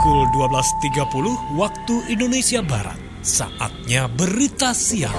pukul 12.30 waktu Indonesia Barat. Saatnya berita siang.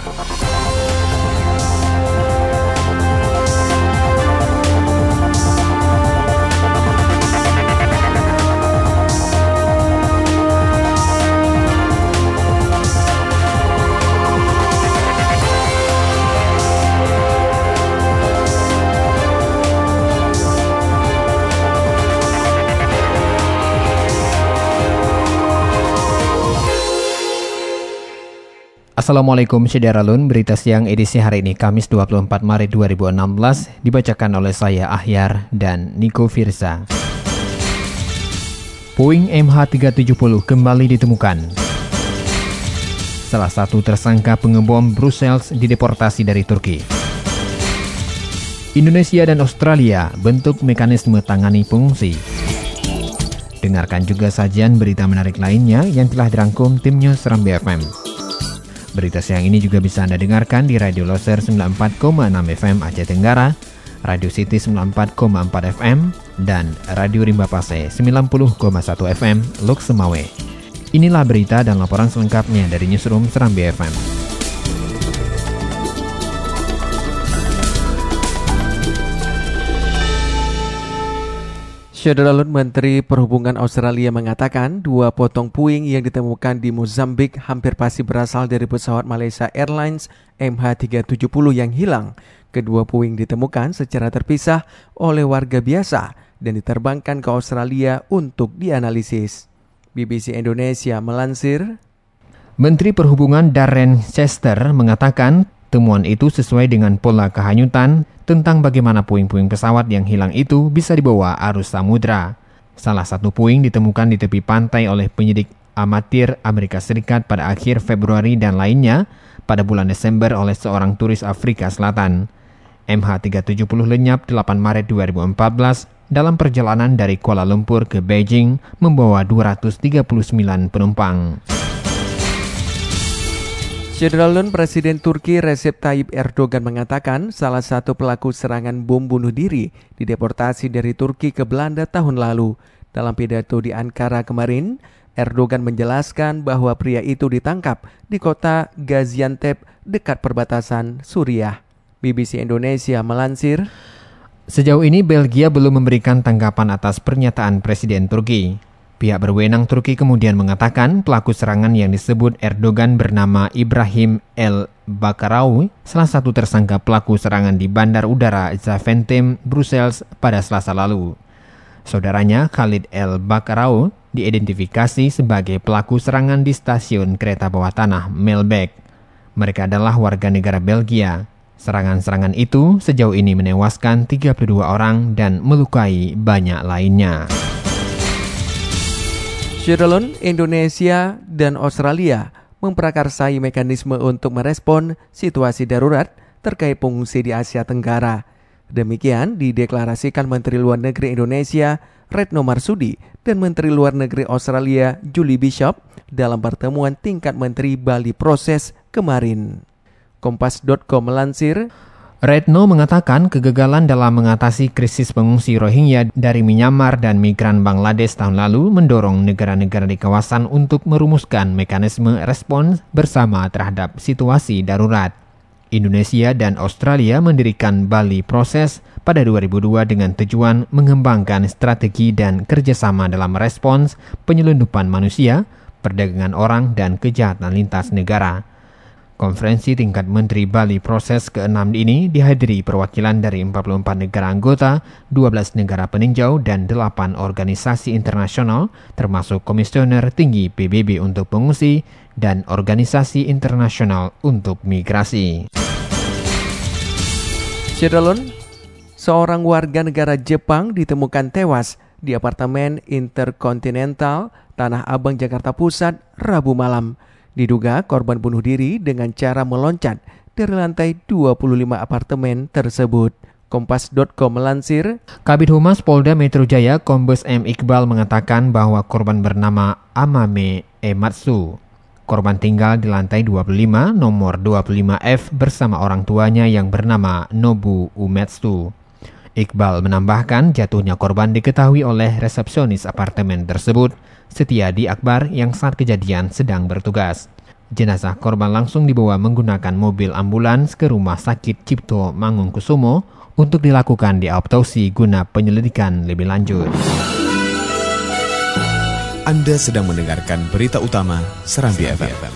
Assalamualaikum Syederalun, berita siang edisi hari ini Kamis 24 Maret 2016 dibacakan oleh saya Ahyar dan Niko Firza. Puing MH370 kembali ditemukan. Salah satu tersangka pengebom Brussels dideportasi dari Turki. Indonesia dan Australia bentuk mekanisme tangani pengungsi. Dengarkan juga sajian berita menarik lainnya yang telah dirangkum tim News Serambi FM. Berita siang ini juga bisa Anda dengarkan di Radio Loser 94,6 FM Aceh Tenggara, Radio City 94,4 FM, dan Radio Rimba Pase 90,1 FM Lok Semawe. Inilah berita dan laporan selengkapnya dari Newsroom Serambi FM. Syederalun, Menteri Perhubungan Australia mengatakan 2 potong puing yang ditemukan di Mozambik hampir pasti berasal dari pesawat Malaysia Airlines MH370 yang hilang. Kedua puing ditemukan secara terpisah oleh warga biasa dan diterbangkan ke Australia untuk dianalisis. BBC Indonesia melansir, Menteri Perhubungan Darren Chester mengatakan temuan itu sesuai dengan pola kehanyutan tentang bagaimana puing-puing pesawat yang hilang itu bisa dibawa arus samudra. Salah satu puing ditemukan di tepi pantai oleh penyidik amatir Amerika Serikat pada akhir Februari dan lainnya pada bulan Desember oleh seorang turis Afrika Selatan. MH370 lenyap 8 Maret 2014 dalam perjalanan dari Kuala Lumpur ke Beijing membawa 239 penumpang. Syederalun, Presiden Turki Recep Tayyip Erdogan mengatakan salah satu pelaku serangan bom bunuh diri dideportasi dari Turki ke Belanda tahun lalu. Dalam pidato di Ankara kemarin, Erdogan menjelaskan bahwa pria itu ditangkap di kota Gaziantep dekat perbatasan Suriah. BBC Indonesia melansir, sejauh ini Belgia belum memberikan tanggapan atas pernyataan Presiden Turki. Pihak berwenang Turki kemudian mengatakan pelaku serangan yang disebut Erdogan bernama Ibrahim El Bakarau, salah satu tersangka pelaku serangan di Bandar Udara Zaventem, Brussels pada Selasa lalu. Saudaranya Khalid El Bakarau diidentifikasi sebagai pelaku serangan di stasiun kereta bawah tanah Melbeek. Mereka adalah warga negara Belgia. Serangan-serangan itu sejauh ini menewaskan 32 orang dan melukai banyak lainnya. Syederalun, Indonesia dan Australia memprakarsai mekanisme untuk merespon situasi darurat terkait pengungsi di Asia Tenggara. Demikian dideklarasikan Menteri Luar Negeri Indonesia Retno Marsudi dan Menteri Luar Negeri Australia Julie Bishop dalam pertemuan tingkat Menteri Bali Proses kemarin. Kompas.com melansir, Retno mengatakan kegagalan dalam mengatasi krisis pengungsi Rohingya dari Myanmar dan migran Bangladesh tahun lalu mendorong negara-negara di kawasan untuk merumuskan mekanisme respons bersama terhadap situasi darurat. Indonesia dan Australia mendirikan Bali Proses pada 2002 dengan tujuan mengembangkan strategi dan kerjasama dalam respons penyelundupan manusia, perdagangan orang, dan kejahatan lintas negara. Konferensi tingkat Menteri Bali Proses ke-6 ini dihadiri perwakilan dari 44 negara anggota, 12 negara peninjau, dan 8 organisasi internasional, termasuk Komisioner Tinggi PBB untuk Pengungsi dan Organisasi Internasional untuk Migrasi. Syederalun, seorang warga negara Jepang ditemukan tewas di apartemen Intercontinental Tanah Abang, Jakarta Pusat, Rabu malam. Diduga korban bunuh diri dengan cara meloncat dari lantai 25 apartemen tersebut. Kompas.com melansir, Kabid Humas Polda Metro Jaya Kombes M. Iqbal mengatakan bahwa korban bernama Amame Ematsu. Korban tinggal di lantai 25 nomor 25F bersama orang tuanya yang bernama Nobu Umetsu. Iqbal menambahkan jatuhnya korban diketahui oleh resepsionis apartemen tersebut, Setiadi Akbar, yang saat kejadian sedang bertugas. Jenazah korban langsung dibawa menggunakan mobil ambulans ke Rumah Sakit Cipto Mangunkusumo untuk dilakukan diautopsi guna penyelidikan lebih lanjut. Anda sedang mendengarkan berita utama Serambi FM.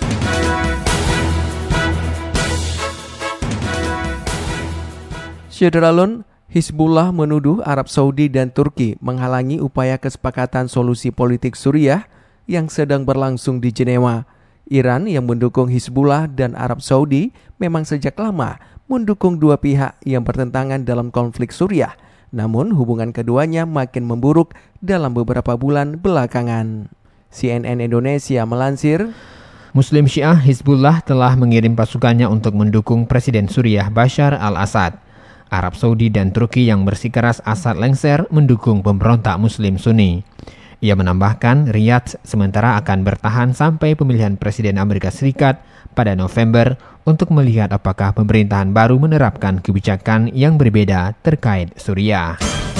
Syederalun, Hizbullah menuduh Arab Saudi dan Turki menghalangi upaya kesepakatan solusi politik Suriah yang sedang berlangsung di Jenewa. Iran yang mendukung Hizbullah dan Arab Saudi memang sejak lama mendukung dua pihak yang bertentangan dalam konflik Suriah. Namun hubungan keduanya makin memburuk dalam beberapa bulan belakangan. CNN Indonesia melansir, Muslim Syiah Hizbullah telah mengirim pasukannya untuk mendukung Presiden Suriah Bashar al-Assad. Arab Saudi dan Turki yang bersikeras Assad lengser mendukung pemberontak Muslim Sunni. Ia menambahkan Riyadh sementara akan bertahan sampai pemilihan Presiden Amerika Serikat pada November untuk melihat apakah pemerintahan baru menerapkan kebijakan yang berbeda terkait Suriah.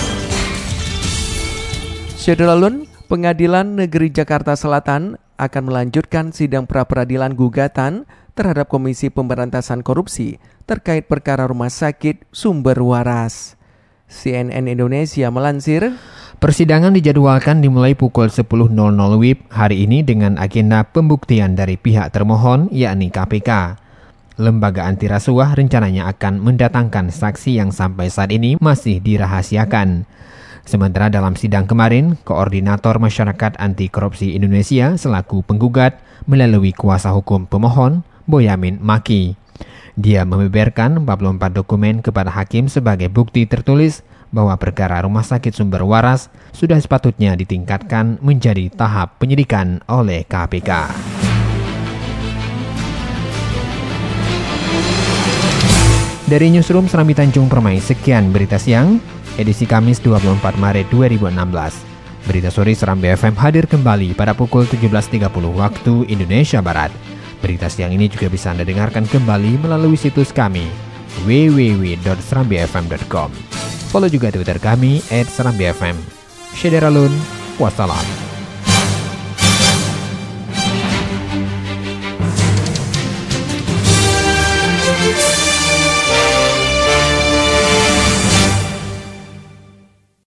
Syederalun, Pengadilan Negeri Jakarta Selatan akan melanjutkan sidang pra-peradilan gugatan terhadap Komisi Pemberantasan Korupsi terkait perkara rumah sakit Sumber Waras. CNN Indonesia melansir, persidangan dijadwalkan dimulai pukul 10.00 WIB hari ini dengan agenda pembuktian dari pihak termohon, yakni KPK. Lembaga anti rasuah rencananya akan mendatangkan saksi yang sampai saat ini masih dirahasiakan. Sementara dalam sidang kemarin, Koordinator Masyarakat Anti Korupsi Indonesia selaku penggugat melalui kuasa hukum pemohon, Boyamin Maki. Dia membeberkan 44 dokumen kepada hakim sebagai bukti tertulis bahwa perkara rumah sakit Sumber Waras sudah sepatutnya ditingkatkan menjadi tahap penyidikan oleh KPK. Dari Newsroom Serambi Tanjung Permai, sekian berita siang, edisi Kamis 24 Maret 2016. Berita sore Serambi FM hadir kembali pada pukul 17.30 waktu Indonesia Barat. Berita siang ini juga bisa Anda dengarkan kembali melalui situs kami www.serambifm.com. Follow juga Twitter kami @serambifm. Syederalun, wassalam.